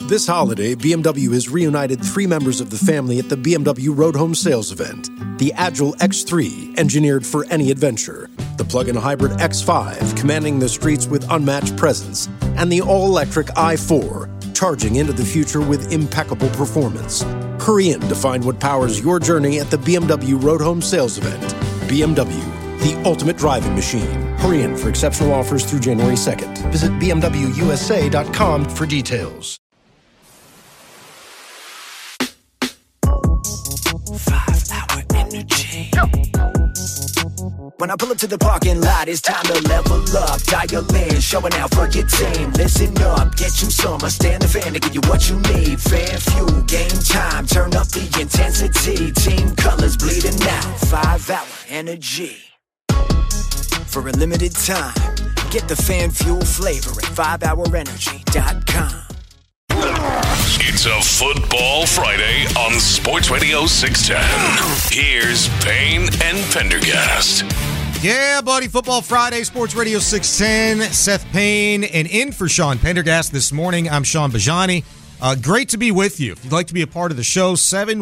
This holiday, BMW has reunited 3 members of the family at the BMW Road Home Sales event. The Agile X3, engineered for any adventure. The plug-in hybrid X5, commanding the streets with unmatched presence. And the all-electric i4, charging into the future with impeccable performance. Hurry in to find what powers your journey at the BMW Road Home Sales event. BMW, the ultimate driving machine. Hurry in for exceptional offers through January 2nd. Visit BMWUSA.com for details. 5-hour energy. When I pull up to the parking lot, it's time to level up. Dial in, showing out for your team. Listen up, get you some. I stand the fan to give you what you need. Fan fuel, game time. Turn up the intensity. Team colors bleeding out. 5-hour energy. For a limited time, get the fan fuel flavor at 5hourenergy.com. It's a Football Friday on Sports Radio 610. Here's Payne and Pendergast. Yeah, buddy. Football Friday, Sports Radio 610. Seth Payne, and in for Sean Pendergast this morning. I'm Sean Bajani. Great to be with you. If you'd like to be a part of the show,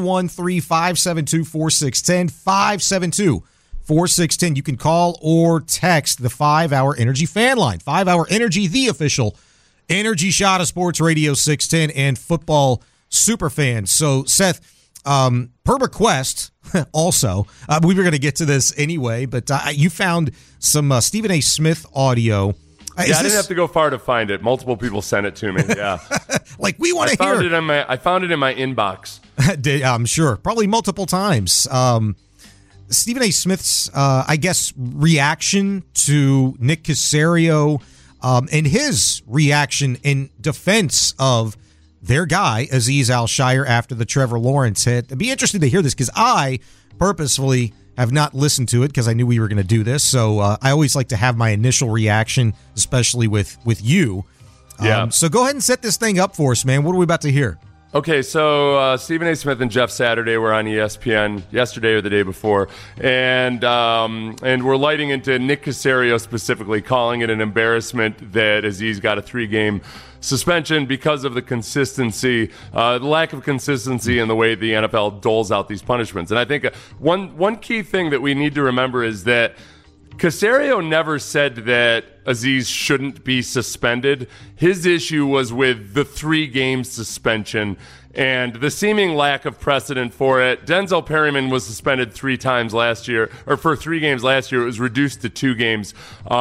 713-572-4610, 572-4610. You can call or text the 5-Hour Energy fan line. 5-Hour Energy, the official energy shot of Sports Radio 610 and football superfans. So, Seth, per request, also, we were going to get to this anyway, but you found some Stephen A. Smith audio. I didn't have to go far to find it. Multiple people sent it to me. Yeah, like we want to hear. I found it in my inbox. I'm sure, probably multiple times. Stephen A. Smith's, I guess, reaction to Nick Caserio. And his reaction in defense of their guy, Azeez Al-Shaair, after the Trevor Lawrence hit. I'd be interested to hear this because I purposefully have not listened to it because I knew we were going to do this. So I always like to have my initial reaction, especially with you. Yeah. So go ahead and set this thing up for us, man. What are we about to hear? Okay, so Stephen A. Smith and Jeff Saturday were on ESPN yesterday or the day before, and we're lighting into Nick Caserio specifically, calling it an embarrassment that Azeez got a 3-game suspension because of the consistency, the lack of consistency in the way the NFL doles out these punishments. And I think one key thing that we need to remember is that Caserio never said that Azeez shouldn't be suspended. His issue was with the 3-game suspension and the seeming lack of precedent for it. Denzel Perryman was suspended 3 times last year, or for 3 games last year. It was reduced to 2 games.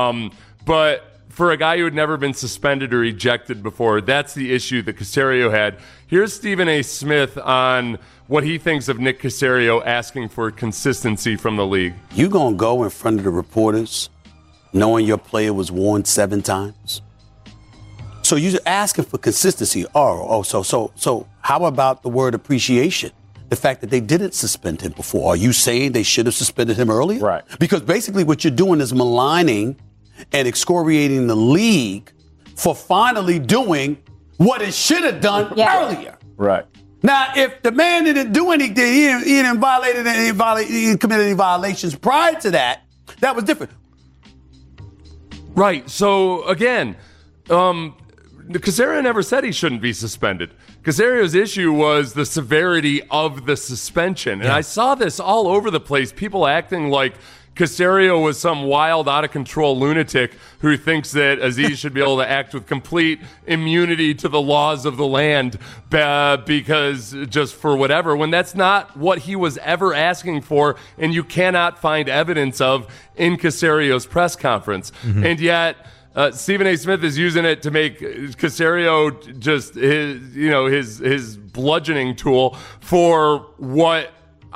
But for a guy who had never been suspended or ejected before, that's the issue that Caserio had. Here's Stephen A. Smith on what he thinks of Nick Caserio asking for consistency from the league. You gonna go in front of the reporters knowing your player was warned 7 times? So you're asking for consistency. So how about the word appreciation? The fact that they didn't suspend him before. Are you saying they should have suspended him earlier? Right. Because basically what you're doing is maligning and excoriating the league for finally doing what it should have done earlier. Right. Now, if the man didn't do anything, he didn't he didn't commit any violations prior to that, that was different. Right. So, again, Caserio never said he shouldn't be suspended. Caserio's issue was the severity of the suspension. And I saw this all over the place, people acting like Caserio was some wild, out-of-control lunatic who thinks that Azeez should be able to act with complete immunity to the laws of the land because just for whatever, when that's not what he was ever asking for, and you cannot find evidence of in Caserio's press conference. Mm-hmm. And yet Stephen A. Smith is using it to make Caserio just his bludgeoning tool for what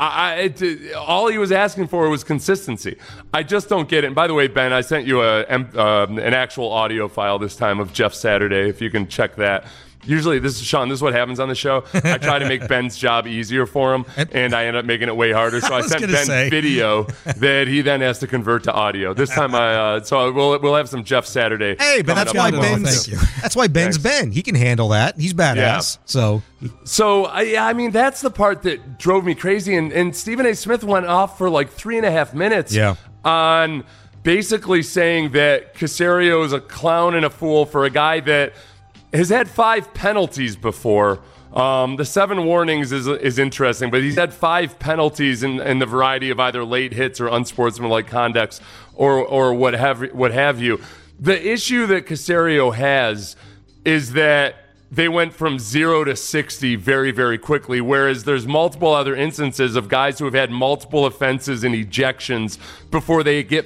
all he was asking for was consistency. I just don't get it. And by the way, Ben, I sent you an actual audio file this time of Jeff Saturday, if you can check that. Usually, this is what happens on the show. I try to make Ben's job easier for him, and I end up making it way harder. So I sent Ben video that he then has to convert to audio. This time, we'll have some Jeff Saturday. Hey, but that's why Ben's Ben. He can handle that. He's badass. Yeah. So I mean, that's the part that drove me crazy. And Stephen A. Smith went off for like 3.5 minutes on basically saying that Caserio is a clown and a fool for a guy that has had 5 penalties before. The 7 warnings is interesting, but he's had 5 penalties in the variety of either late hits or unsportsmanlike conducts or what have you. The issue that Caserio has is that they went from 0 to 60 very, very quickly, whereas there's multiple other instances of guys who have had multiple offenses and ejections before they get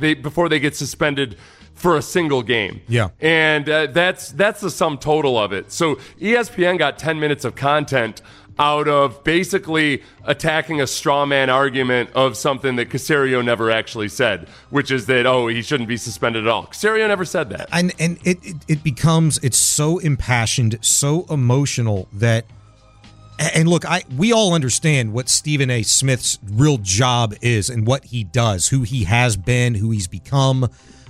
suspended for a single game. Yeah. And that's the sum total of it. So ESPN got 10 minutes of content out of basically attacking a straw man argument of something that Caserio never actually said, which is that, he shouldn't be suspended at all. Caserio never said that. And it's so impassioned, so emotional that, and look, we all understand what Stephen A. Smith's real job is and what he does, who he has been, who he's become.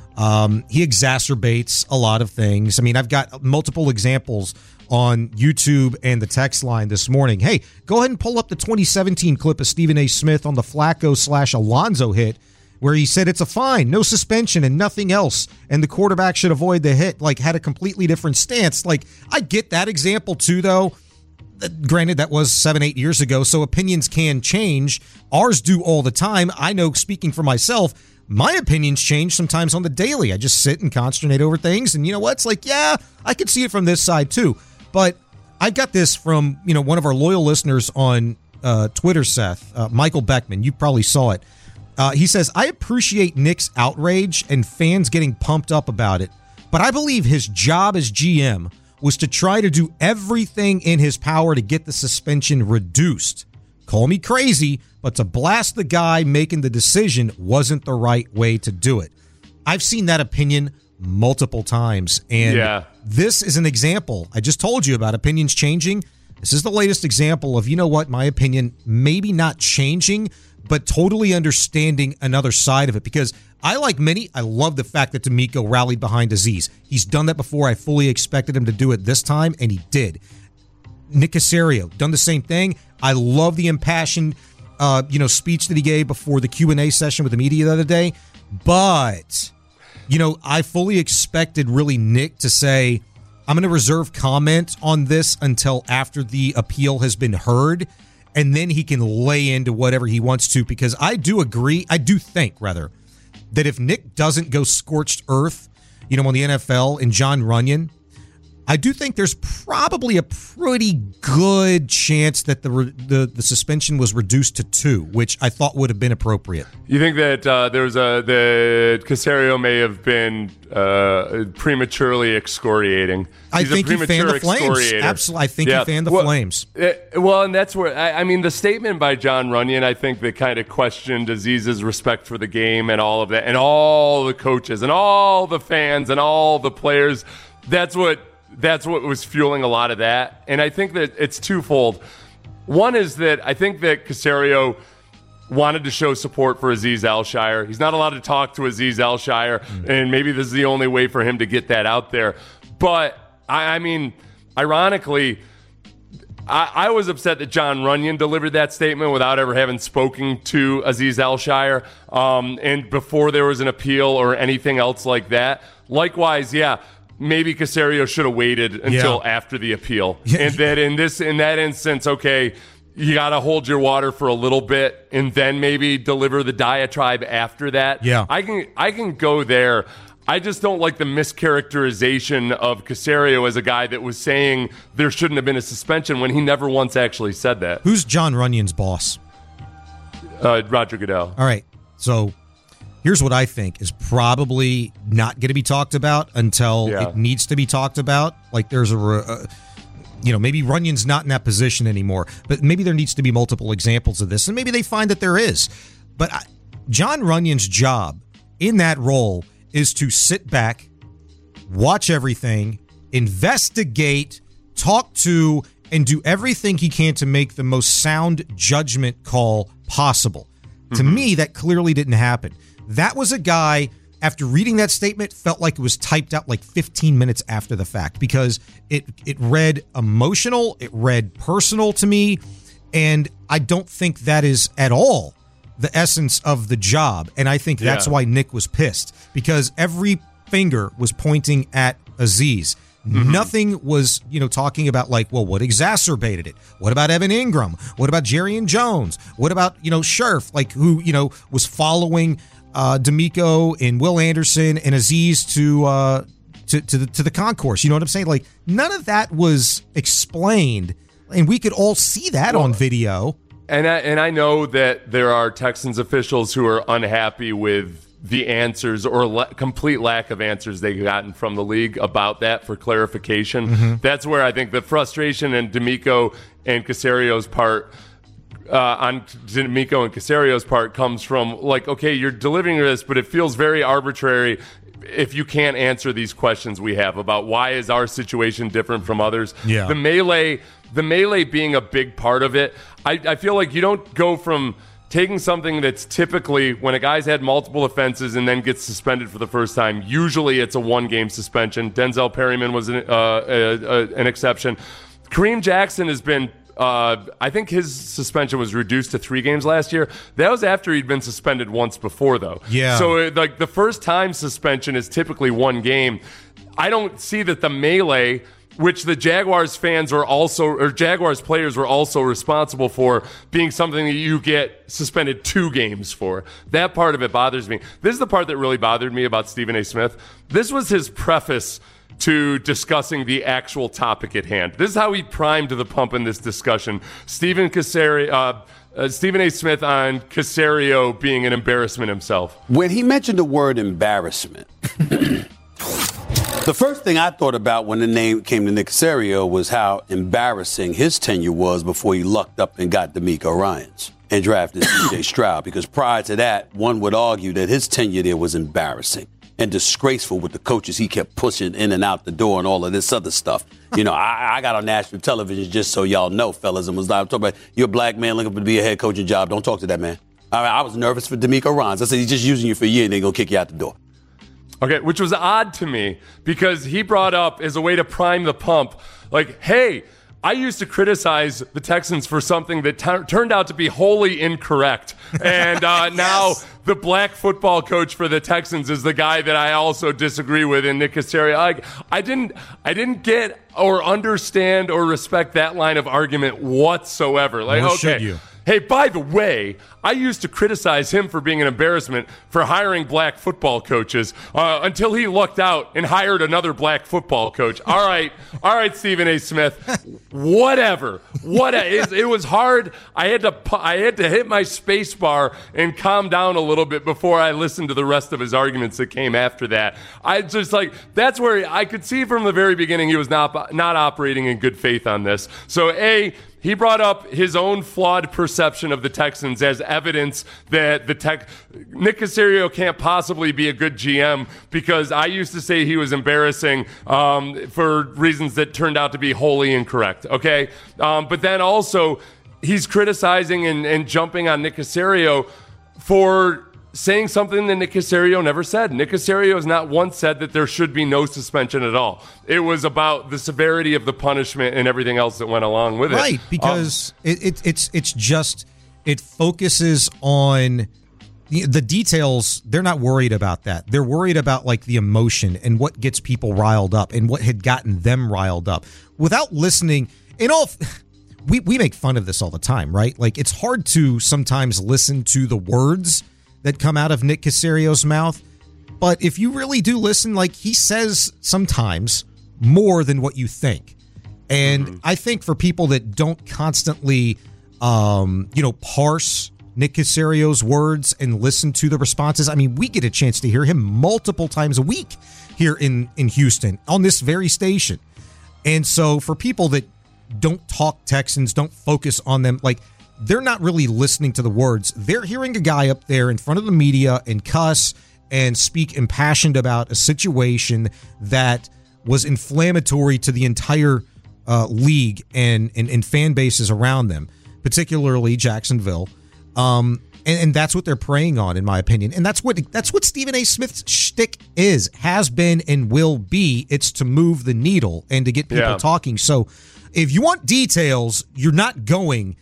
He exacerbates a lot of things. I mean, I've got multiple examples on YouTube and the text line this morning. Hey, go ahead and pull up the 2017 clip of Stephen A. Smith on the Flacco/Alonso hit where he said it's a fine, no suspension and nothing else, and the quarterback should avoid the hit, had a completely different stance. I get that example too, though. Granted, that was 7-8 years ago, so opinions can change. Ours do all the time. I know, speaking for myself, my opinions change sometimes on the daily. I just sit and consternate over things, and you know what? It's I could see it from this side too. But I got this from, one of our loyal listeners on Twitter, Seth, Michael Beckman. You probably saw it. He says, I appreciate Nick's outrage and fans getting pumped up about it, but I believe his job as GM was to try to do everything in his power to get the suspension reduced. Call me crazy, but to blast the guy making the decision wasn't the right way to do it. I've seen that opinion multiple times, and this is an example. I just told you about opinions changing. This is the latest example of, my opinion maybe not changing, but totally understanding another side of it, because I, like many, I love the fact that D'Amico rallied behind Azeez. He's done that before. I fully expected him to do it this time, and he did. Nick Caserio, done the same thing. I love the impassioned, speech that he gave before the Q&A session with the media the other day. But, I fully expected really Nick to say, I'm going to reserve comment on this until after the appeal has been heard, and then he can lay into whatever he wants to, because I do think, that if Nick doesn't go scorched earth, on the NFL and Jon Runyan, I do think there's probably a pretty good chance that the suspension was reduced to 2, which I thought would have been appropriate. You think that that Caserio may have been prematurely excoriating? I think he fanned the flames. Absolutely, I think he fanned the flames. And that's where the statement by Jon Runyan, I think, that kind of questioned Azeez's respect for the game and all of that, and all the coaches and all the fans and all the players. That's what was fueling a lot of that. And I think that it's twofold. One is that I think that Caserio wanted to show support for Azeez Al-Shaair. He's not allowed to talk to Azeez Al-Shaair, and maybe this is the only way for him to get that out there. But, ironically, I was upset that Jon Runyan delivered that statement without ever having spoken to Azeez Al-Shaair, and before there was an appeal or anything else like that. Likewise, maybe Caserio should have waited until after the appeal. And that in that instance, okay, you got to hold your water for a little bit and then maybe deliver the diatribe after that. Yeah. I can go there. I just don't like the mischaracterization of Caserio as a guy that was saying there shouldn't have been a suspension when he never once actually said that. Who's Jon Runyan's boss? Roger Goodell. All right. So here's what I think is probably not going to be talked about until it needs to be talked about. There's maybe Runyan's not in that position anymore, but maybe there needs to be multiple examples of this, and maybe they find that there is. But Jon Runyan's job in that role is to sit back, watch everything, investigate, talk to, and do everything he can to make the most sound judgment call possible. Mm-hmm. To me, that clearly didn't happen. That was a guy, after reading that statement, felt like it was typed out 15 minutes after the fact, because it read emotional, it read personal to me, and I don't think that is at all the essence of the job. And I think that's why Nick was pissed, because every finger was pointing at Azeez. Nothing was, talking about like, well, what exacerbated it? What about Evan Ingram? What about Jerry Jones? What about, Scherf, like who, was following D'Amico and Will Anderson and Aziz to the concourse? You know what I'm saying? Like none of that was explained, and we could all see that on video. And I know that there are Texans officials who are unhappy with the answers or complete lack of answers they've gotten from the league about that for clarification. That's where I think the frustration in D'Amico and Casario's part comes from, like, okay, you're delivering this, but it feels very arbitrary if you can't answer these questions we have about why is our situation different from others. Yeah. The melee being a big part of it, I feel like you don't go from taking something that's typically when a guy's had multiple offenses and then gets suspended for the first time, usually it's a one-game suspension. Denzel Perryman was an exception. Kareem Jackson has been, I think his suspension was reduced to 3 games last year. That was after he'd been suspended once before, though. Yeah. So like the first time suspension is typically 1 game. I don't see that the melee, which the Jaguars players were also responsible for, being something that you get suspended 2 games for. That part of it bothers me. This is the part that really bothered me about Stephen A. Smith. This was his preface to discussing the actual topic at hand. This is how he primed the pump in this discussion. Stephen A. Smith on Caserio being an embarrassment himself. When he mentioned the word embarrassment, the first thing I thought about when the name came to Nick Caserio was how embarrassing his tenure was before he lucked up and got D'Amico Ryans and drafted C.J. Stroud. Because prior to that, one would argue that his tenure there was embarrassing and disgraceful with the coaches he kept pushing in and out the door and all of this other stuff. I got on national television, just so y'all know, fellas, and was like, I'm talking about, you're a black man looking to be a head coaching job. Don't talk to that man. I was nervous for D'Amico Ryans. I said, he's just using you for a year and they're going to kick you out the door. Okay, which was odd to me because he brought up as a way to prime the pump, like, hey, I used to criticize the Texans for something that turned out to be wholly incorrect. And now the black football coach for the Texans is the guy that I also disagree with in Nick Caserio. I didn't get or understand or respect that line of argument whatsoever. Like, Nor okay. should you. Hey, by the way, I used to criticize him for being an embarrassment for hiring black football coaches until he lucked out and hired another black football coach. All right, Stephen A. Smith, whatever. It was hard. I had to hit my space bar and calm down a little bit before I listened to the rest of his arguments that came after that. I just that's where I could see from the very beginning he was not operating in good faith on this. So he brought up his own flawed perception of the Texans as evidence that Nick Caserio can't possibly be a good GM because I used to say he was embarrassing for reasons that turned out to be wholly incorrect. Okay, but then also he's criticizing and jumping on Nick Caserio for saying something that Nick Caserio never said. Nick Caserio has not once said that there should be no suspension at all. It was about the severity of the punishment and everything else that went along with it. Right, because it focuses on the details. They're not worried about that. They're worried about like the emotion and what gets people riled up and what had gotten them riled up. Without listening, we make fun of this all the time, right? Like it's hard to sometimes listen to the words that come out of Nick Caserio's mouth. But if you really do listen, like he says sometimes more than what you think. And I think for people that don't constantly, parse Nick Caserio's words and listen to the responses, I mean, we get a chance to hear him multiple times a week here in Houston on this very station. And so for people that don't talk Texans, don't focus on them, like, they're not really listening to the words. They're hearing a guy up there in front of the media and cuss and speak impassioned about a situation that was inflammatory to the entire league and fan bases around them, particularly Jacksonville. And that's what they're preying on, in my opinion. And that's what Stephen A. Smith's shtick has been, and will be. It's to move the needle and to get people talking. So if you want details, you're not going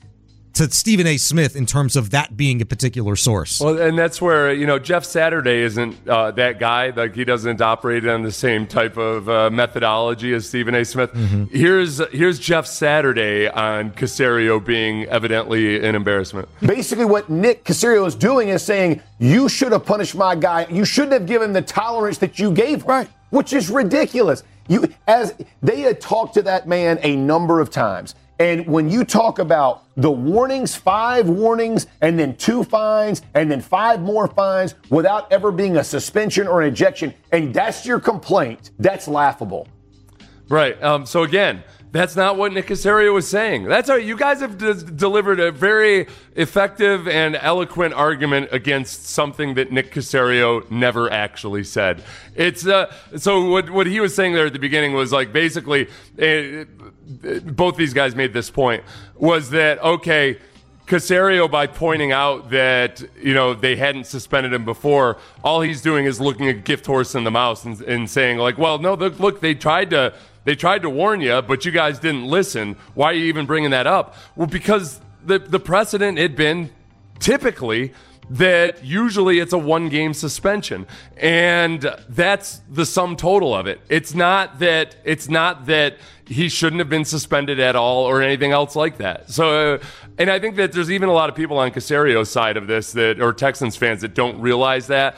to Stephen A. Smith in terms of that being a particular source. Well, and that's where, Jeff Saturday isn't that guy. Like, he doesn't operate on the same type of methodology as Stephen A. Smith. Mm-hmm. Here's Jeff Saturday on Caserio being evidently an embarrassment. Basically, what Nick Caserio is doing is saying, you should have punished my guy. You shouldn't have given the tolerance that you gave him, right? Which is ridiculous. As they had talked to that man a number of times. And when you talk about the warnings, 5 warnings, and then 2 fines, and then 5 more fines without ever being a suspension or an ejection, and that's your complaint, that's laughable. Right. So again, that's not what Nick Caserio was saying. That's you guys have delivered a very effective and eloquent argument against something that Nick Caserio never actually said. It's so what he was saying there at the beginning was like basically both these guys made this point was that okay, Caserio, by pointing out that they hadn't suspended him before, all he's doing is looking a gift horse in the mouth and saying like, well, no, look, they tried to warn you, but you guys didn't listen. Why are you even bringing that up? Well, because the precedent had been typically that usually it's a 1-game suspension, and that's the sum total of it. It's not that he shouldn't have been suspended at all or anything else like that. So, and I think that there's even a lot of people on Casario's side of this or Texans fans that don't realize that.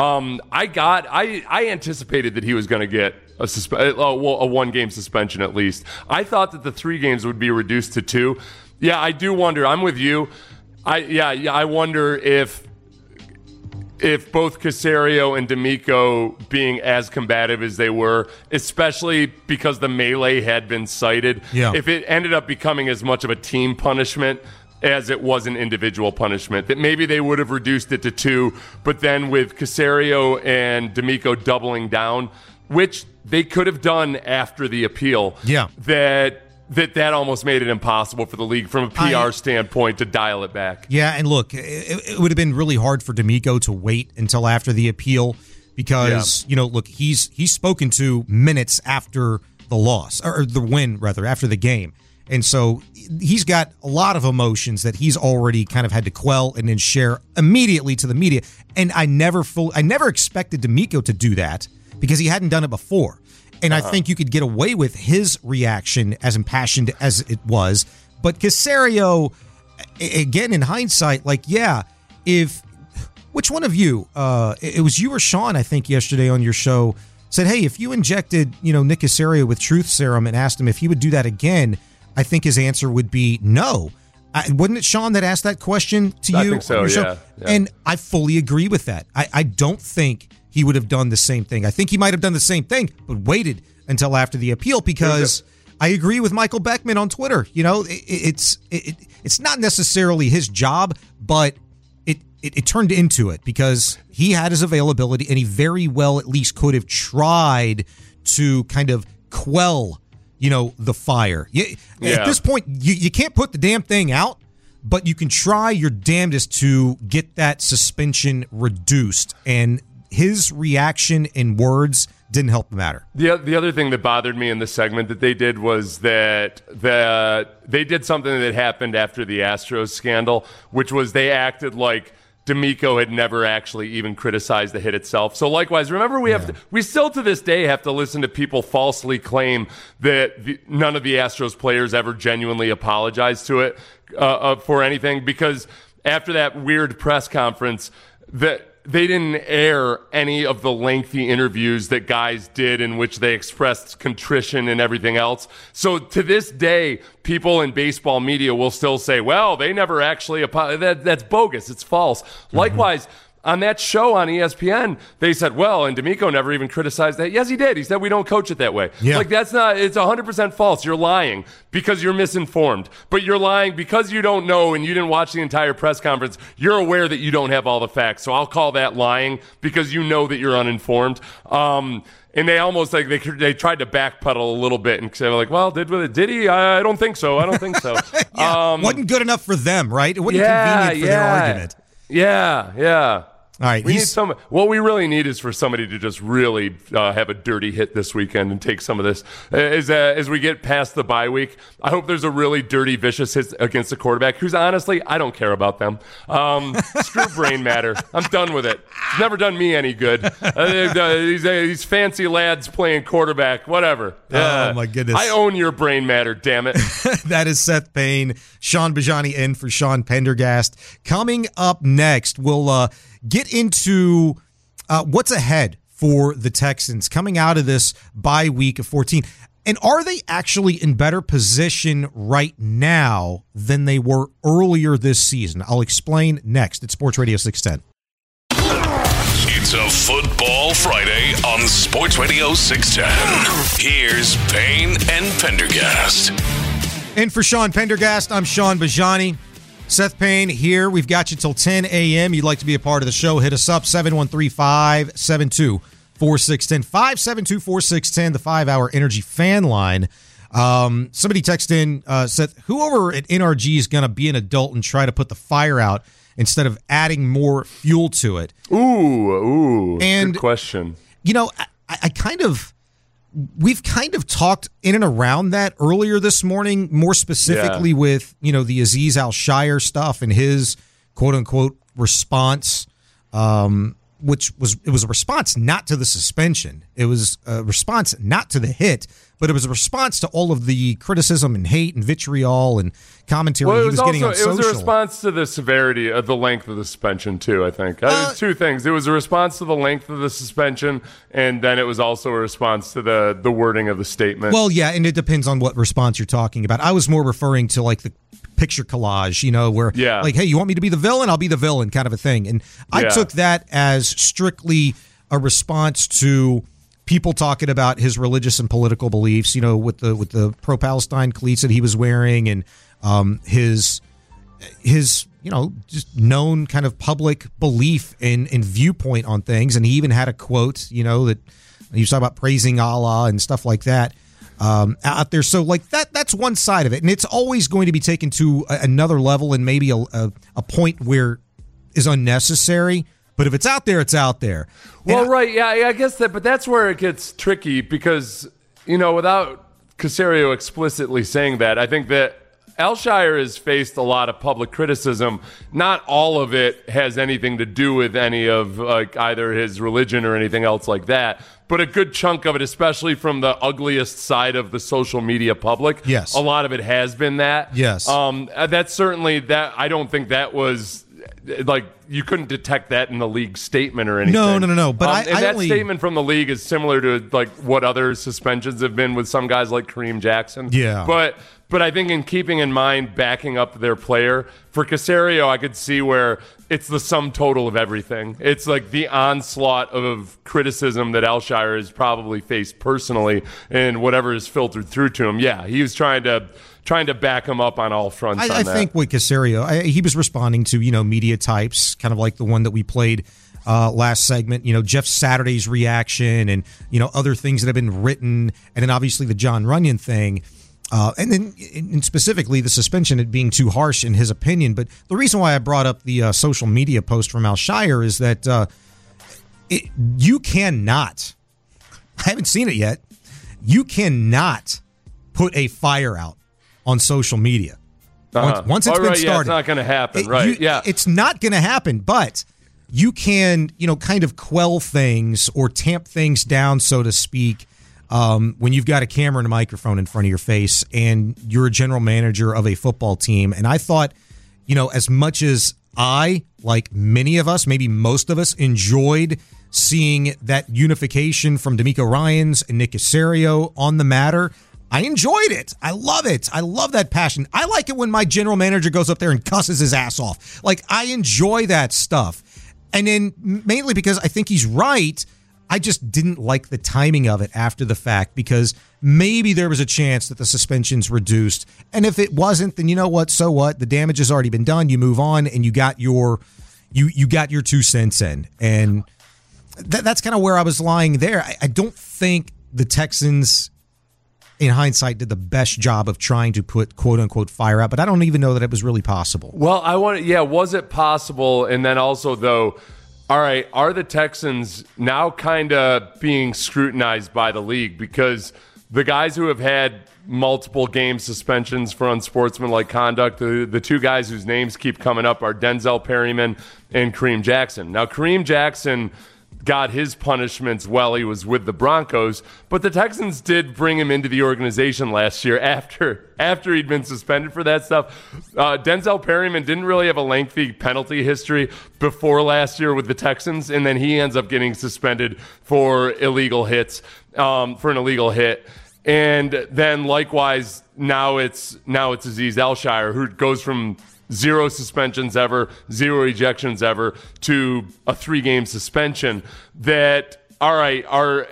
I anticipated that he was going to get a 1-game suspension at least. I thought that the 3 games would be reduced to 2. Yeah, I do wonder. I'm with you. I wonder if both Caserio and D'Amico being as combative as they were, especially because the melee had been cited, if it ended up becoming as much of a team punishment as it was an individual punishment, that maybe they would have reduced it to 2, but then with Caserio and D'Amico doubling down, which they could have done after the appeal, that almost made it impossible for the league from a PR standpoint to dial it back. Yeah, and look, it would have been really hard for D'Amico to wait until after the appeal because, look, he's spoken to minutes after the loss, or the win, rather, after the game. And so he's got a lot of emotions that he's already kind of had to quell and then share immediately to the media. And I never expected D'Amico to do that because he hadn't done it before. And I think you could get away with his reaction as impassioned as it was. But Caserio, again, in hindsight, which one of you, it was you or Sean, I think, yesterday on your show, said, hey, if you injected, Nick Caserio with truth serum and asked him if he would do that again, I think his answer would be no. Wasn't it Sean that asked that question to you? I think so, yeah. And I fully agree with that. I don't think he would have done the same thing. I think he might have done the same thing, but waited until after the appeal because I agree with Michael Beckman on Twitter. It's not necessarily his job, but it turned into it because he had his availability and he very well at least could have tried to kind of quell, the fire. At this point, you can't put the damn thing out, but you can try your damnedest to get that suspension reduced. And his reaction in words didn't help the matter. The other thing that bothered me in the segment that they did was that they did something that happened after the Astros scandal, which was they acted like D'Amico had never actually even criticized the hit itself. So likewise, remember we still to this day have to listen to people falsely claim that none of the Astros players ever genuinely apologized to it for anything, because after that weird press conference that they didn't air any of the lengthy interviews that guys did in which they expressed contrition and everything else. So to this day, people in baseball media will still say, well, they never actually apologized. That's bogus. It's false. Mm-hmm. Likewise, on that show on ESPN, they said, well, and D'Amico never even criticized that. Yes, he did. He said, we don't coach it that way. Yeah. That's not, it's 100% false. You're lying because you're misinformed. But you're lying because you don't know and you didn't watch the entire press conference. You're aware that you don't have all the facts. So I'll call that lying because you know that you're uninformed. And they almost they tried to backpedal a little bit and say well, did he? I don't think so. Wasn't good enough for them, right? It wasn't convenient for their argument. Yeah. All right. We need what we really need is for somebody to just really have a dirty hit this weekend and take some of this. As we get past the bye week, I hope there's a really dirty, vicious hit against a quarterback who's honestly, I don't care about them. Screw brain matter. I'm done with it. It's never done me any good. These fancy lads playing quarterback, whatever. Oh, my goodness. I own your brain matter, damn it. That is Seth Payne, Sean Bajani in for Sean Pendergast. Coming up next, we'll get into what's ahead for the Texans coming out of this bye week of 14. And are they actually in better position right now than they were earlier this season? I'll explain next at Sports Radio 610. It's a Football Friday on Sports Radio 610. Here's Payne and Pendergast. And for Sean Pendergast, I'm Sean Bajani. Seth Payne here. We've got you till 10 a.m. You'd like to be a part of the show, hit us up, 713-572-4610. 572-4610, the 5-hour Energy fan line. Somebody texted in, Seth, who over at NRG is going to be an adult and try to put the fire out instead of adding more fuel to it? Ooh, and, good question. You know, we've kind of talked in and around that earlier this morning, more specifically with, you know, the Azeez Al-Shaair stuff and his quote-unquote response, which was a response not to the suspension. It was a response not to the hit, but it was a response to all of the criticism and hate and vitriol and commentary he was getting on social. It was a response to the severity of the length of the suspension, too, I think. Two things. It was a response to the length of the suspension, and then it was also a response to the wording of the statement. Well, yeah, and it depends on what response you're talking about. I was more referring to, like, the picture collage, you know, where, like, hey, you want me to be the villain? I'll be the villain kind of a thing. And I took that as strictly a response to people talking about his religious and political beliefs, you know, with the pro-Palestine cleats that he was wearing and his you know, just known kind of public belief and viewpoint on things. And he even had a quote, you know, that he was talking about praising Allah and stuff like that out there. So like that's one side of it. And it's always going to be taken to another level and maybe a point where is unnecessary. But if it's out there, it's out there. Well, right. Yeah, I guess but that's where it gets tricky because, you know, without Caserio explicitly saying that, I think that Al-Shaair has faced a lot of public criticism. Not all of it has anything to do with any of like either his religion or anything else like that. But a good chunk of it, especially from the ugliest side of the social media public, yes, a lot of it has been that. Yes, that's certainly that. I don't think that was like you couldn't detect that in the league statement or anything. No. But that statement from the league is similar to like what other suspensions have been with some guys like Kareem Jackson. Yeah, But I think in keeping in mind backing up their player, for Caserio, I could see where it's the sum total of everything. It's like the onslaught of criticism that Al-Shaair has probably faced personally and whatever is filtered through to him. Yeah, he was trying to back him up on all fronts. I think with Caserio, he was responding to, you know, media types, kind of like the one that we played last segment, you know, Jeff Saturday's reaction and, you know, other things that have been written. And then obviously the John Runyon thing. And then and specifically the suspension, it being too harsh in his opinion. But the reason why I brought up the social media post from Al-Shaair is that you cannot, I haven't seen it yet, you cannot put a fire out on social media. Once it's been started. Yeah, it's not going to happen, right? It's not going to happen, but you can, you know, kind of quell things or tamp things down, so to speak, when you've got a camera and a microphone in front of your face and you're a general manager of a football team. And I thought, you know, as much as I, like many of us, maybe most of us, enjoyed seeing that unification from D'Amico Ryans and Nick Caserio on the matter, I enjoyed it. I love it. I love that passion. I like it when my general manager goes up there and cusses his ass off. Like, I enjoy that stuff. And then mainly because I think he's right, I just didn't like the timing of it after the fact because maybe there was a chance that the suspension's reduced. And if it wasn't, then you know what? So what? The damage has already been done. You move on and you got your you got your 2 cents in. And that's kind of where I was lying there. I don't think the Texans, in hindsight, did the best job of trying to put quote-unquote fire out, but I don't even know that it was really possible. Well, was it possible? And then also, though, all right, are the Texans now kind of being scrutinized by the league? Because the guys who have had multiple game suspensions for unsportsmanlike conduct, the two guys whose names keep coming up are Denzel Perryman and Kareem Jackson. Now, Kareem Jackson got his punishments while he was with the Broncos, but the Texans did bring him into the organization last year after he'd been suspended for that stuff. Denzel Perryman didn't really have a lengthy penalty history before last year with the Texans, and then he ends up getting suspended for illegal hits, for an illegal hit. And then likewise, now it's Azeez Al-Shaair, who goes from 0 suspensions ever, 0 ejections ever, to a 3-game suspension. That, all right,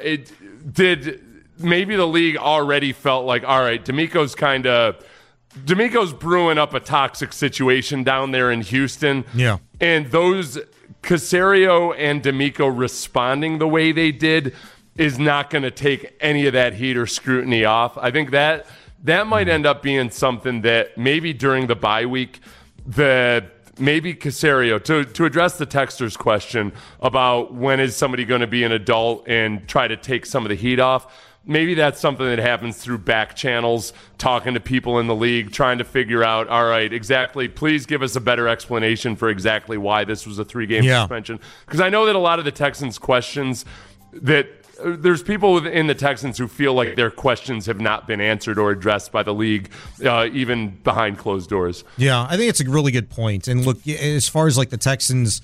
maybe the league already felt like, all right, D'Amico's brewing up a toxic situation down there in Houston. Yeah. And those Caserio and D'Amico responding the way they did is not going to take any of that heat or scrutiny off. I think that might end up being something that maybe during the bye week, maybe Caserio, to address the texter's question about when is somebody going to be an adult and try to take some of the heat off, maybe that's something that happens through back channels, talking to people in the league, trying to figure out, all right, exactly, please give us a better explanation for exactly why this was a 3-game suspension. Because I know that a lot of the Texans' questions that there's people in the Texans who feel like their questions have not been answered or addressed by the league, even behind closed doors. Yeah, I think it's a really good point. And look, as far as like the Texans,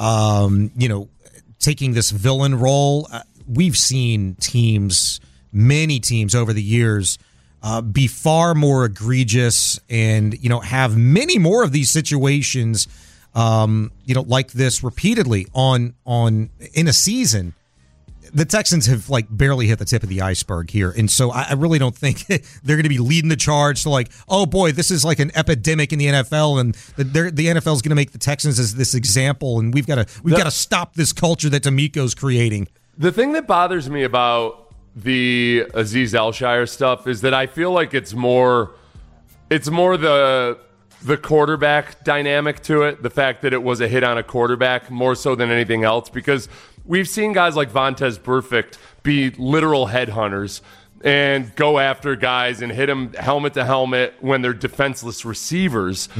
taking this villain role, we've seen many teams over the years be far more egregious and, have many more of these situations, like this repeatedly in a season. The Texans have barely hit the tip of the iceberg here. And so I really don't think they're going to be leading the charge to oh boy, this is like an epidemic in the NFL, and the NFL is going to make the Texans as this example, and we've got to stop this culture that D'Amico's creating. The thing that bothers me about the Azeez Al-Shaair stuff is that I feel like it's more the quarterback dynamic to it, the fact that it was a hit on a quarterback more so than anything else, because we've seen guys like Vontaze Burfict be literal headhunters and go after guys and hit them helmet to helmet when they're defenseless receivers.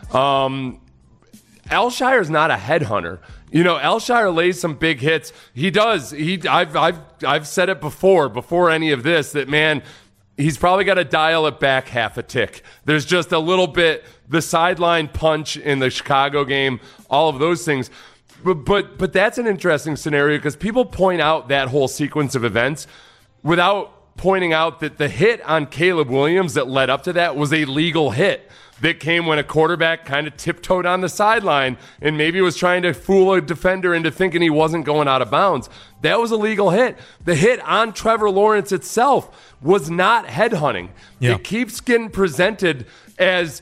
Al-Shaair's not a headhunter. Al-Shaair lays some big hits. He does. I've said it before any of this, that, man, he's probably got to dial it back half a tick. There's just a little bit, the sideline punch in the Chicago game, all of those things. But that's an interesting scenario because people point out that whole sequence of events without pointing out that the hit on Caleb Williams that led up to that was a legal hit that came when a quarterback kind of tiptoed on the sideline and maybe was trying to fool a defender into thinking he wasn't going out of bounds. That was a legal hit. The hit on Trevor Lawrence itself was not headhunting. Yeah. It keeps getting presented as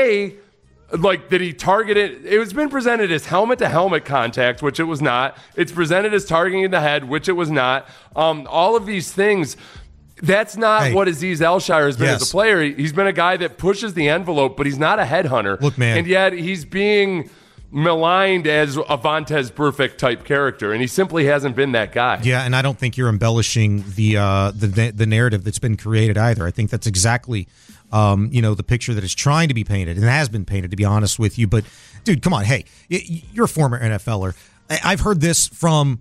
that he targeted. It was been presented as helmet-to-helmet contact, which it was not. It's presented as targeting the head, which it was not. All of these things, that's not what Azeez Al-Shaair has been as a player. He's been a guy that pushes the envelope, but he's not a headhunter. Look, man. And yet he's being maligned as a Vontaze Burfict type character, and he simply hasn't been that guy. Yeah, and I don't think you're embellishing the narrative that's been created either. I think that's exactly the picture that is trying to be painted, and it has been painted, to be honest with you. But, dude, come on. Hey, you're a former NFLer. I've heard this from,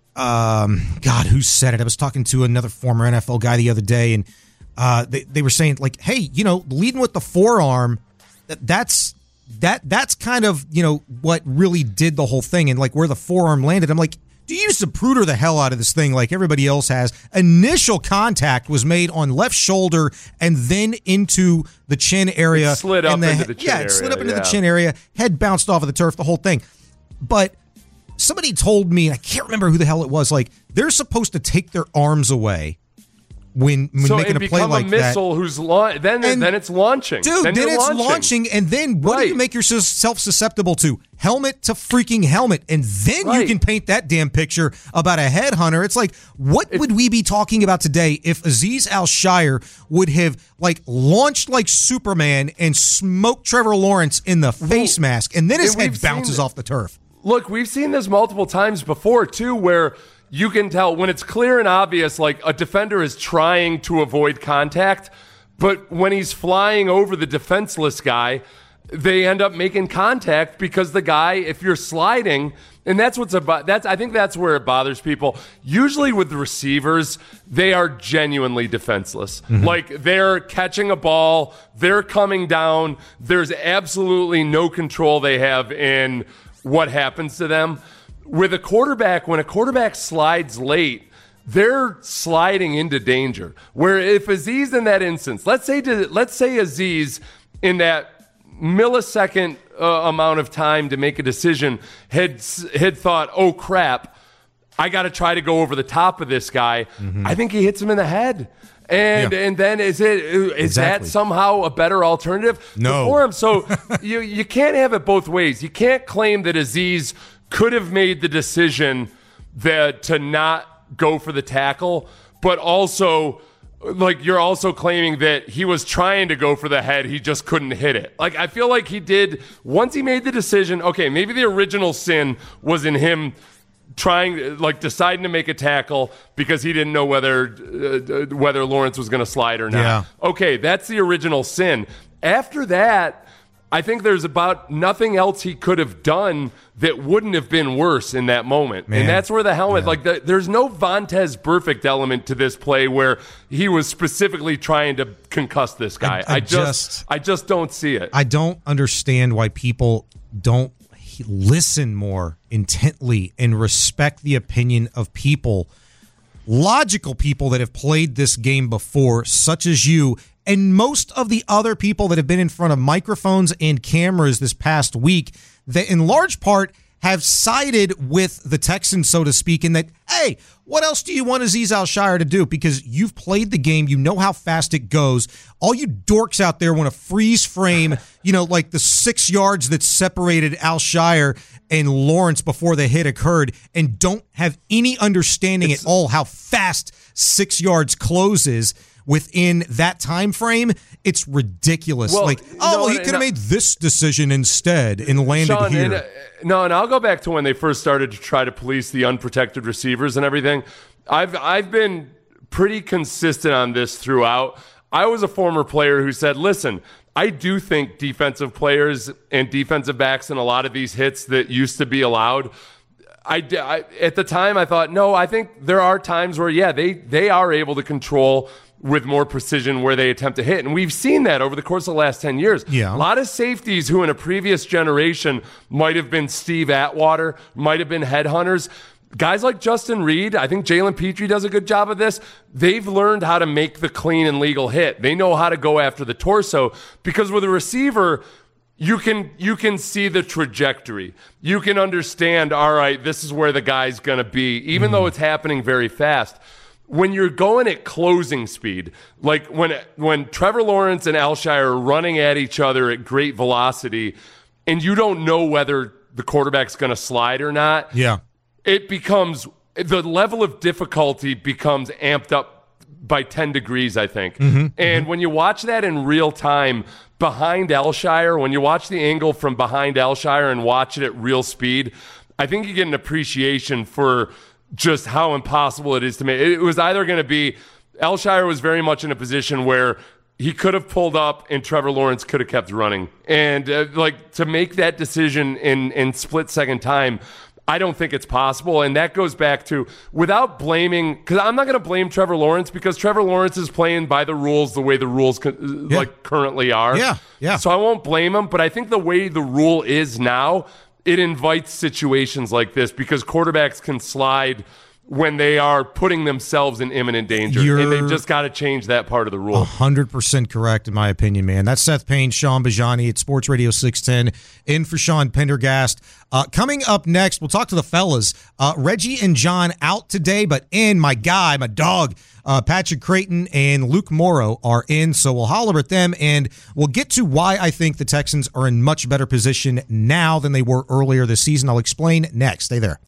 who said it? I was talking to another former NFL guy the other day, and they were saying, hey, leading with the forearm, that's kind of, what really did the whole thing, and, where the forearm landed. I'm like, do you Zapruder the hell out of this thing like everybody else has? Initial contact was made on left shoulder and then into the chin area. It slid up into the chin area. Yeah, it slid up into the chin area. Head bounced off of the turf, the whole thing. But somebody told me, I can't remember who the hell it was, they're supposed to take their arms away when making a play like that. So it become a missile who's then it's launching. Dude, then it's launching, and then what do you make yourself susceptible to? Helmet to freaking helmet, and then you can paint that damn picture about a headhunter. It's what would we be talking about today if Azeez Al-Shaair would have launched like Superman and smoked Trevor Lawrence in the face mask, and then his head bounces off the turf? Look, we've seen this multiple times before, too, where you can tell when it's clear and obvious, like a defender is trying to avoid contact, but when he's flying over the defenseless guy, they end up making contact because the guy, if you're sliding, and that's what's about. I think that's where it bothers people. Usually with the receivers, they are genuinely defenseless. Mm-hmm. Like they're catching a ball, they're coming down. There's absolutely no control they have in what happens to them. With a quarterback, when a quarterback slides late, they're sliding into danger. Where if Azeez in that instance, let's say Azeez in that millisecond amount of time to make a decision had thought, oh crap, I got to try to go over the top of this guy. Mm-hmm. I think he hits him in the head. And then is that somehow a better alternative? No. For him? So you can't have it both ways. You can't claim that Azeez could have made the decision to not go for the tackle, but also like you're also claiming that he was trying to go for the head, he just couldn't hit it. Like I feel like he did once he made the decision. Okay, maybe the original sin was in him deciding to make a tackle because he didn't know whether Lawrence was going to slide or not. Yeah. Okay, that's the original sin. After that, I think there's about nothing else he could have done that wouldn't have been worse in that moment. Man. And that's where the helmet, there's no Vontaze Burfict element to this play where he was specifically trying to concuss this guy. I just don't see it. I don't understand why people don't listen more intently and respect the opinion of people, logical people that have played this game before, such as you and most of the other people that have been in front of microphones and cameras this past week, that in large part have sided with the Texans, so to speak, in that, hey, what else do you want Azeez Al-Shaair to do? Because you've played the game, you know how fast it goes. All you dorks out there want to freeze frame, like the 6 yards that separated Al-Shaair and Lawrence before the hit occurred and don't have any understanding at all how fast 6 yards closes within that time frame. It's ridiculous. Well, he could have made this decision instead and landed Sean, here. And I'll go back to when they first started to try to police the unprotected receivers and everything. I've been pretty consistent on this throughout. I was a former player who said, listen, I do think defensive players and defensive backs in a lot of these hits that used to be allowed, I at the time I thought, no, I think there are times where, they are able to control with more precision where they attempt to hit. And we've seen that over the course of the last 10 years. Yeah. A lot of safeties who in a previous generation might have been Steve Atwater, might have been headhunters. Guys like Justin Reed, I think Jalen Petrie does a good job of this. They've learned how to make the clean and legal hit. They know how to go after the torso, because with a receiver, you can see the trajectory. You can understand, all right, this is where the guy's going to be, even though it's happening very fast. When you're going at closing speed, like when Trevor Lawrence and Al-Shaair are running at each other at great velocity, and you don't know whether the quarterback's going to slide or not, it becomes, the level of difficulty becomes amped up by 10 degrees, I think. And when you watch that in real time behind Al-Shaair, when you watch the angle from behind Al-Shaair and watch it at real speed, I think you get an appreciation for just how impossible it is to make. It was either going to be, Al-Shaair was very much in a position where he could have pulled up and Trevor Lawrence could have kept running. And to make that decision in split second time, I don't think it's possible. And that goes back to, without blaming, because I'm not going to blame Trevor Lawrence, because Trevor Lawrence is playing by the rules the way the rules currently are. Yeah. So I won't blame him, but I think the way the rule is now, it invites situations like this because quarterbacks can slide when they are putting themselves in imminent danger. And they've just got to change that part of the rule. 100% correct, in my opinion, man. That's Seth Payne, Sean Bajani at Sports Radio 610, in for Sean Pendergast. Coming up next, we'll talk to the fellas. Reggie and John out today, but in, my dog, Patrick Creighton and Luke Morrow are in, so we'll holler at them, and we'll get to why I think the Texans are in much better position now than they were earlier this season. I'll explain next. Stay there.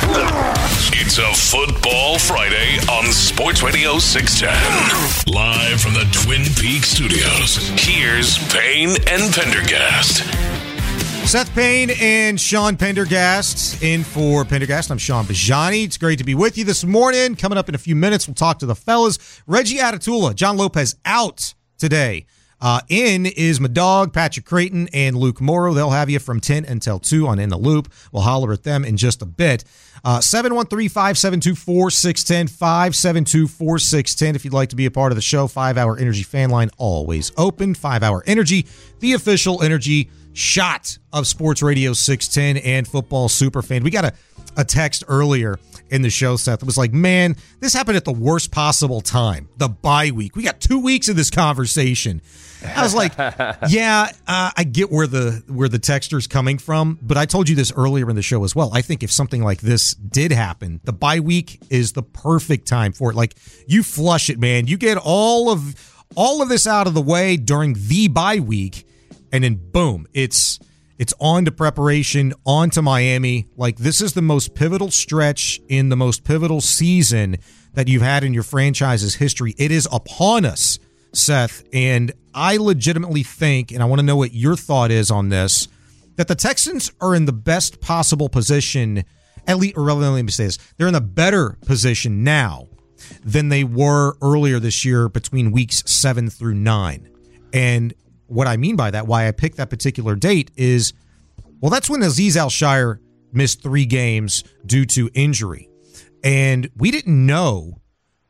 It's a Football Friday on Sports Radio 610. Live from the Twin Peaks studios, here's Payne and Pendergast. Seth Payne and Sean Pendergast in for Pendergast. I'm Sean Bajani. It's great to be with you this morning. Coming up in a few minutes, we'll talk to the fellas. Reggie Atatula, John Lopez out today. In is my dog, Patrick Creighton, and Luke Morrow. They'll have you from 10 until 2 on In the Loop. We'll holler at them in just a bit. 713-572-4610, 572-4610 if you'd like to be a part of the show. 5-Hour Energy fan line always open. 5-Hour Energy, the official energy shot of Sports Radio 610 and Football Superfan. We got a text earlier in the show, Seth. It was like, man, this happened at the worst possible time, the bye week. We got 2 weeks of this conversation. I was like, yeah, I get where the texter's coming from, but I told you this earlier in the show as well. I think if something like this did happen, the bye week is the perfect time for it. Like, you flush it, man. You get all of this out of the way during the bye week, and then boom, it's on to preparation, on to Miami. Like, this is the most pivotal stretch in the most pivotal season that you've had in your franchise's history. It is upon us, Seth, and I legitimately think, and I want to know what your thought is on this, that the Texans are in the best possible position, at least, or rather, let me say this, they're in a better position now than they were earlier this year between weeks 7 through 9. And what I mean by that, why I picked that particular date is, well, that's when Azeez Al-Shaair missed 3 games due to injury. And we didn't know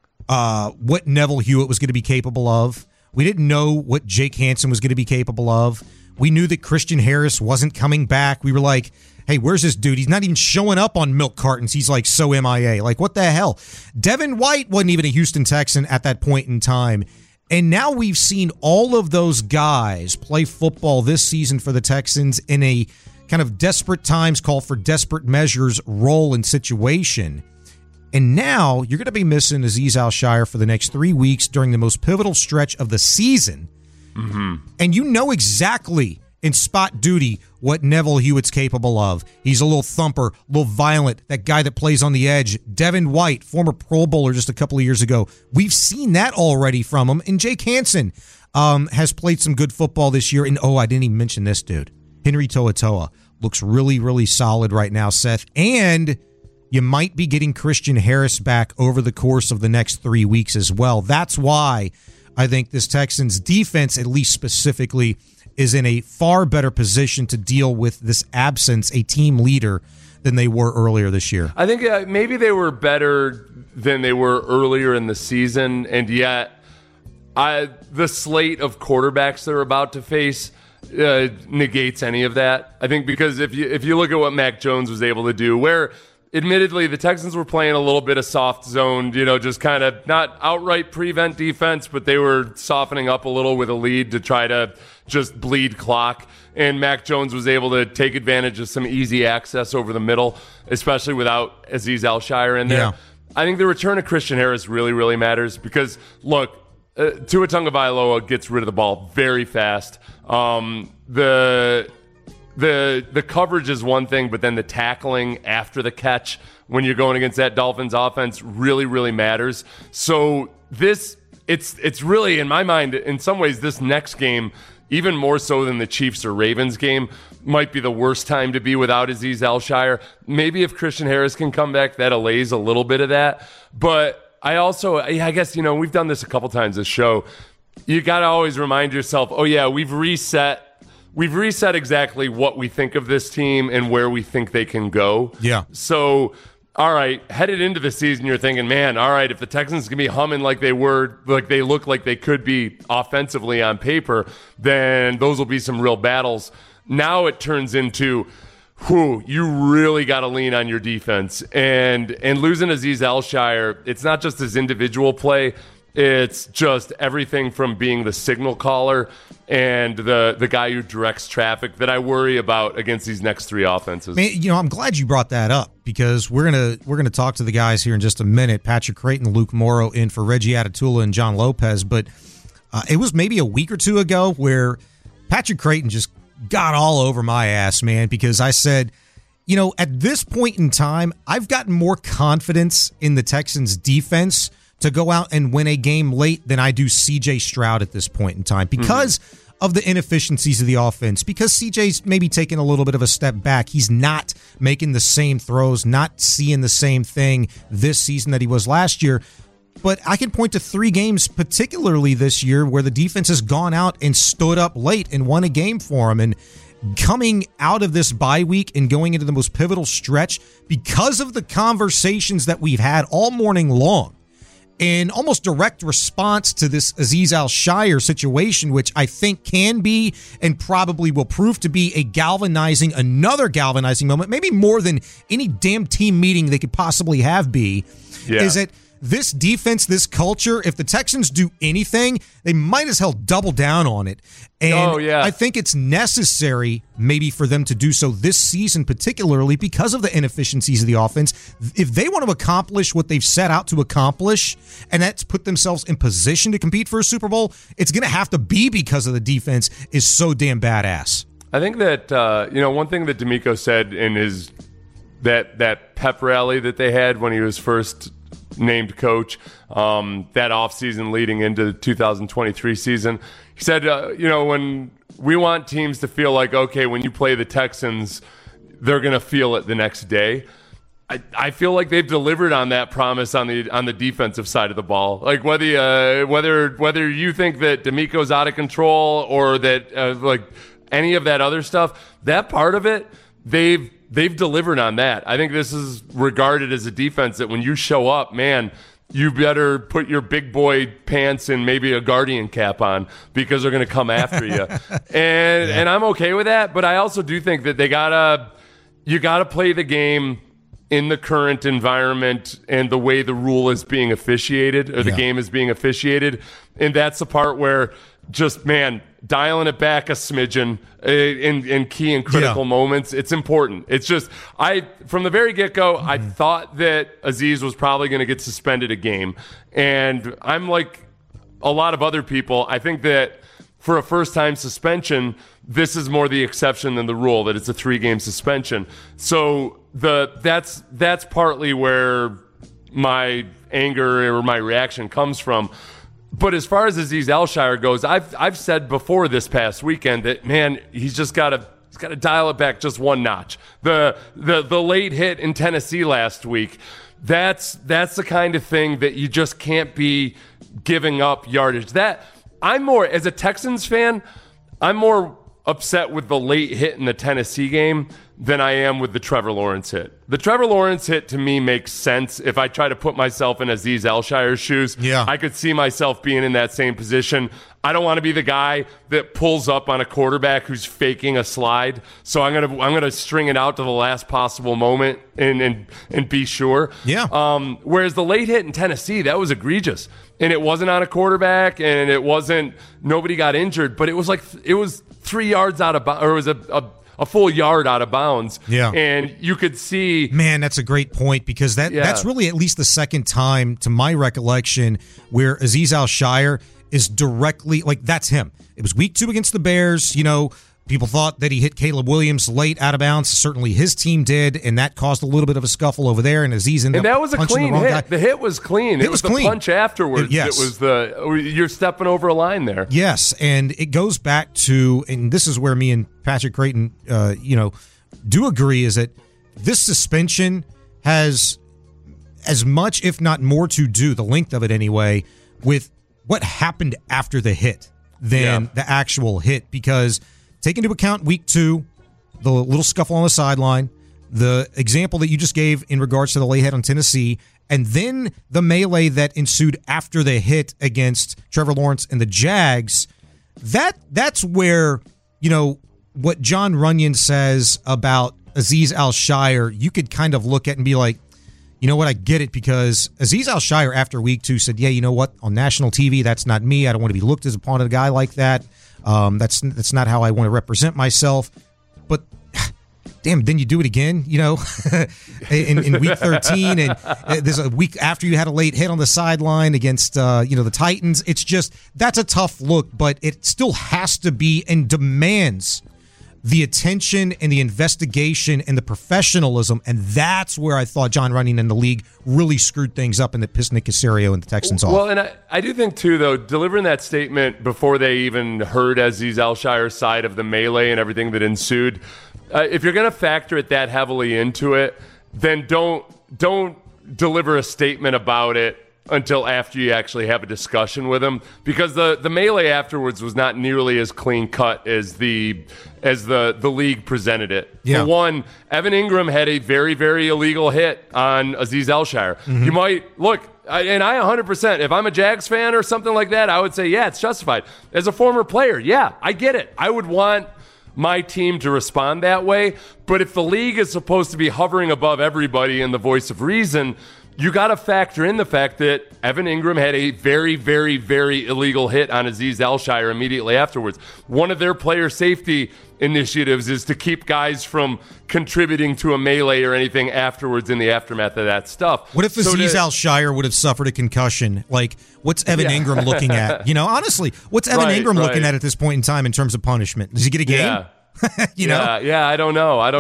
what Neville Hewitt was going to be capable of. We didn't know what Jake Hansen was going to be capable of. We knew that Christian Harris wasn't coming back. We were like, hey, where's this dude? He's not even showing up on milk cartons. He's like so MIA. Like, what the hell? Devin White wasn't even a Houston Texan at that point in time. And now we've seen all of those guys play football this season for the Texans in a kind of desperate times, call for desperate measures role and situation. And now you're going to be missing Azeez Al-Shaair for the next 3 weeks during the most pivotal stretch of the season. Mm-hmm. And you know exactly in spot duty what Neville Hewitt's capable of. He's a little thumper, a little violent, that guy that plays on the edge. Devin White, former Pro Bowler just a couple of years ago. We've seen that already from him. And Jake Hansen has played some good football this year. And, I didn't even mention this dude. Henry To'oTo'o looks really, really solid right now, Seth. And you might be getting Christian Harris back over the course of the next 3 weeks as well. That's why I think this Texans defense, at least specifically, is in a far better position to deal with this absence, a team leader, than they were earlier this year. I think maybe they were better than they were earlier in the season, and yet the slate of quarterbacks they're about to face negates any of that. I think because if you look at what Mac Jones was able to do, where admittedly the Texans were playing a little bit of soft zone, just kind of not outright prevent defense, but they were softening up a little with a lead to try to just bleed clock. And Mac Jones was able to take advantage of some easy access over the middle, especially without Azeez Al-Shaair in there. Yeah. I think the return of Christian Harris really, really matters because, look, Tua Tagovailoa gets rid of the ball very fast. The coverage is one thing, but then the tackling after the catch when you're going against that Dolphins offense really, really matters. So it's really, in my mind, in some ways, this next game, even more so than the Chiefs or Ravens game, might be the worst time to be without Azeez Al-Shaair. Maybe if Christian Harris can come back, that allays a little bit of that. But I guess, we've done this a couple times this show. You got to always remind yourself, we've reset exactly what we think of this team and where we think they can go. Yeah. So, all right, headed into the season, you're thinking, man, all right, if the Texans can be humming like they look like they could be offensively on paper, then those will be some real battles. Now it turns into, you really got to lean on your defense. And losing Azeez Al-Shaair, it's not just his individual play. It's just everything from being the signal caller and the guy who directs traffic that I worry about against these next 3 offenses. Man, I'm glad you brought that up because we're gonna talk to the guys here in just a minute. Patrick Creighton, Luke Morrow in for Reggie Atatula and John Lopez. But it was maybe a week or two ago where Patrick Creighton just got all over my ass, man, because I said, at this point in time, I've gotten more confidence in the Texans defense to go out and win a game late than I do CJ Stroud at this point in time because of the inefficiencies of the offense, because CJ's maybe taking a little bit of a step back. He's not making the same throws, not seeing the same thing this season that he was last year. But I can point to 3 games, particularly this year, where the defense has gone out and stood up late and won a game for him. And coming out of this bye week and going into the most pivotal stretch, because of the conversations that we've had all morning long, in almost direct response to this Azeez Al-Shaair situation, which I think can be and probably will prove to be another galvanizing moment, maybe more than any damn team meeting they could possibly have is that this defense, this culture, if the Texans do anything, they might as hell double down on it. And I think it's necessary maybe for them to do so this season, particularly because of the inefficiencies of the offense. If they want to accomplish what they've set out to accomplish, and that's put themselves in position to compete for a Super Bowl, it's going to have to be because of the defense is so damn badass. I think that, one thing that D'Amico said in his that pep rally that they had when he was first named coach that offseason leading into the 2023 season. He said, when we want teams to feel like, okay, when you play the Texans, they're going to feel it the next day. I feel like they've delivered on that promise on the defensive side of the ball. Like whether you think that D'Amico's out of control or that like any of that other stuff, that part of it, they've delivered on that. I think this is regarded as a defense that when you show up, man, you better put your big boy pants and maybe a Guardian cap on because they're going to come after you. And I'm okay with that, but I also do think that you gotta play the game in the current environment and the way the rule is being officiated or the game is being officiated. And that's the part where just, man, dialing it back a smidgen in key and critical moments. It's important. It's just, from the very get-go, I thought that Azeez was probably going to get suspended a game. And I'm like a lot of other people. I think that for a first-time suspension, this is more the exception than the rule, that it's a 3-game suspension. So that's partly where my anger or my reaction comes from. But as far as Azeez Al-Shaair goes, I've said before this past weekend that, man, he's just got to dial it back just one notch. The late hit in Tennessee last week, that's the kind of thing that you just can't be giving up yardage. That I'm more, as a Texans fan, I'm more upset with the late hit in the Tennessee game than I am with the Trevor Lawrence hit. The Trevor Lawrence hit to me makes sense. If I try to put myself in Azeez Al-Shaair's shoes, I could see myself being in that same position. I don't want to be the guy that pulls up on a quarterback who's faking a slide. So I'm gonna string it out to the last possible moment and be sure. Whereas the late hit in Tennessee, that was egregious. And it wasn't on a quarterback, and nobody got injured, but it was 3 yards out of bounds, or it was a full yard out of bounds. And you could see... Man, that's a great point, because that's really at least the second time, to my recollection, where Azeez Al-Shaair is directly... Like, that's him. It was week 2 against the Bears. People thought that he hit Caleb Williams late out of bounds. Certainly his team did, and that caused a little bit of a scuffle over there, and Azeez ended up punching the wrong guy. And that was a clean hit. The hit was clean. It was the punch afterwards. It was you're stepping over a line there. Yes, and it goes back to, and this is where me and Patrick Creighton, do agree, is that this suspension has as much, if not more, to do, the length of it anyway, with what happened after the hit than the actual hit, because... Take into account week 2, the little scuffle on the sideline, the example that you just gave in regards to the lay hit on Tennessee, and then the melee that ensued after the hit against Trevor Lawrence and the Jags. That's where, what John Runyon says about Azeez Al-Shaair, you could kind of look at and be like, you know what, I get it, because Azeez Al-Shaair after week 2 said, yeah, you know what, on national TV, that's not me. I don't want to be looked as upon a guy like that. That's not how I want to represent myself. But damn, then you do it again, in week 13, and there's a week after you had a late hit on the sideline against the Titans. It's just, that's a tough look, but it still has to be and demands the attention and the investigation and the professionalism, and that's where I thought John Running and the league really screwed things up and that pissed Nick Caserio and the Texans off. Well, and I do think, too, though, delivering that statement before they even heard Azeez Al-Shire's side of the melee and everything that ensued, if you're going to factor it that heavily into it, then don't deliver a statement about it until after you actually have a discussion with him, because the melee afterwards was not nearly as clean cut as the league presented it. Yeah. For one, Evan Ingram had a very, very illegal hit on Azeez Al-Shire. Mm-hmm. You might look, and I 100%, if I'm a Jags fan or something like that, I would say, yeah, it's justified. As a former player, yeah, I get it. I would want my team to respond that way. But if the league is supposed to be hovering above everybody in the voice of reason, you got to factor in the fact that Evan Ingram had a very, very, very illegal hit on Azeez Al-Shire immediately afterwards. One of their player safety initiatives is to keep guys from contributing to a melee or anything afterwards in the aftermath of that stuff. What if Azeez Al-Shire would have suffered a concussion? Like, what's Evan Ingram looking at? You know, honestly, what's Evan Ingram looking at this point in time in terms of punishment? Does he get a game? Yeah. Yeah, I don't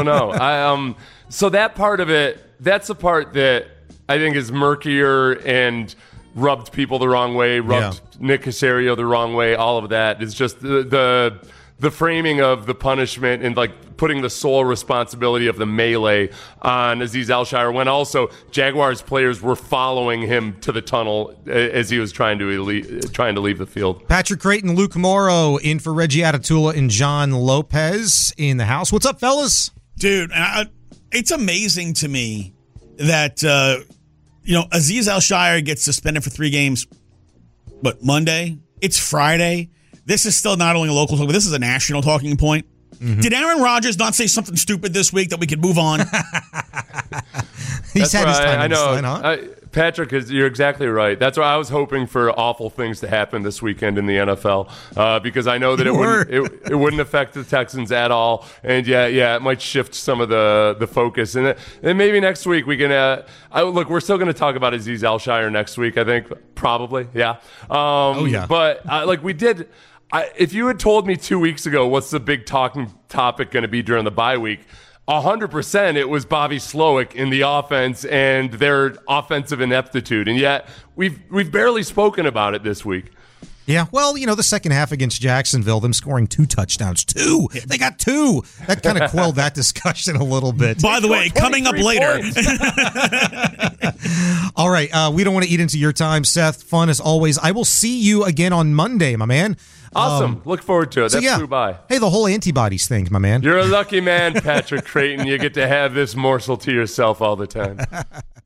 know. So that part of it, that's the part that I think is murkier and rubbed people the wrong way, rubbed Nick Caserio the wrong way. All of that is just the framing of the punishment and like putting the sole responsibility of the melee on Azeez Al-Shire, when also Jaguars players were following him to the tunnel as he was trying to leave the field. Patrick Creighton, Luke Morrow in for Reggie Atatula and John Lopez in the house. What's up, fellas? Dude, it's amazing to me that Azeez Al-Shire gets suspended for 3 games, but Monday, it's Friday. This is still not only a local talk, but this is a national talking point. Mm-hmm. Did Aaron Rodgers not say something stupid this week that we could move on? He's had his time. I know. Line, huh? Patrick, you're exactly right. That's why I was hoping for awful things to happen this weekend in the NFL, because I know that it wouldn't affect the Texans at all. And it might shift some of the focus. And maybe next week we can look. We're still going to talk about Azeez Al-Shire next week, I think, probably. Yeah. But we did. If you had told me 2 weeks ago what's the big talking topic going to be during the bye week, 100% it was Bobby Slowick in the offense and their offensive ineptitude. And yet we've barely spoken about it this week. Yeah, well, the second half against Jacksonville, them scoring 2 touchdowns. 2! They got 2! That kind of quelled that discussion a little bit. By the way, coming up later. All right, we don't want to eat into your time, Seth. Fun as always. I will see you again on Monday, my man. Awesome. Look forward to it. That flew by. Hey, the whole antibodies thing, my man. You're a lucky man, Patrick Creighton. You get to have this morsel to yourself all the time.